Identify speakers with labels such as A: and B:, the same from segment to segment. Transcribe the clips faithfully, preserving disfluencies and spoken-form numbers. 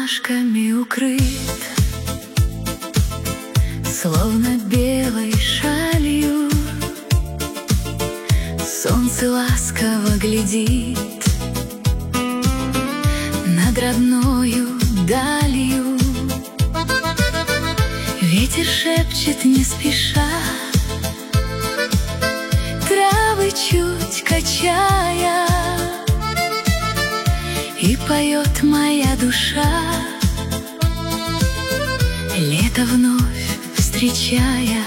A: ромашками укрыт, словно белой шалью. Солнце ласково глядит над родною далью. Ветер шепчет не спеша, травы чуть качая, и поет моя душа, лето вновь встречая.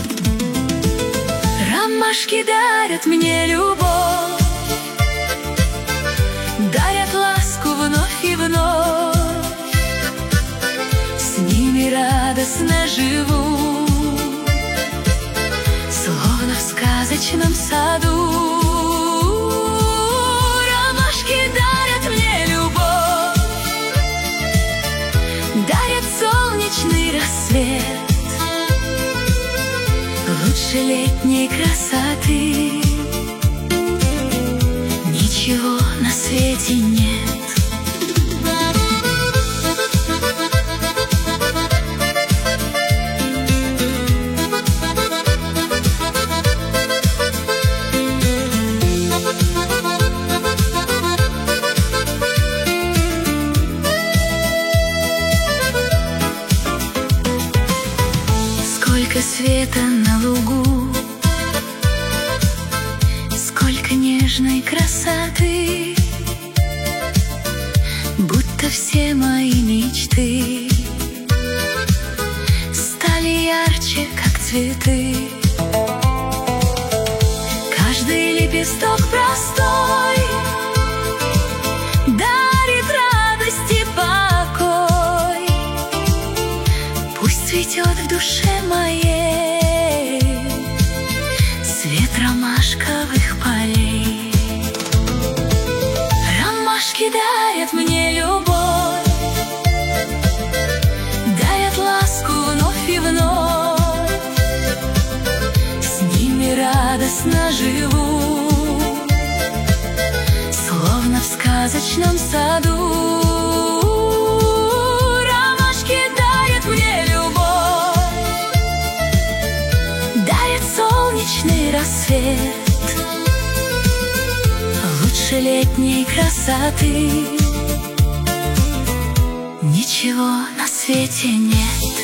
A: Ромашки дарят мне любовь, дарят ласку вновь и вновь. С ними радостно живу, словно в сказочном саду. Ромашки дарят мне любовь, дарят солнечный рассвет, лучше летней красоты ничего на свете нет. Сколько света на лугу, сколько нежной красоты, будто все мои мечты стали ярче, как цветы. Каждый лепесток простой дарит радость и покой. Пусть цветет в душе моей свет ромашковых полей. Ромашки дарят мне любовь, дарят ласку вновь и вновь. С ними радостно живу, словно в сказочном саду. Ромашки дарят мне любовь, дарят солнечный рассвет, лучше летней красоты ничего на свете нет.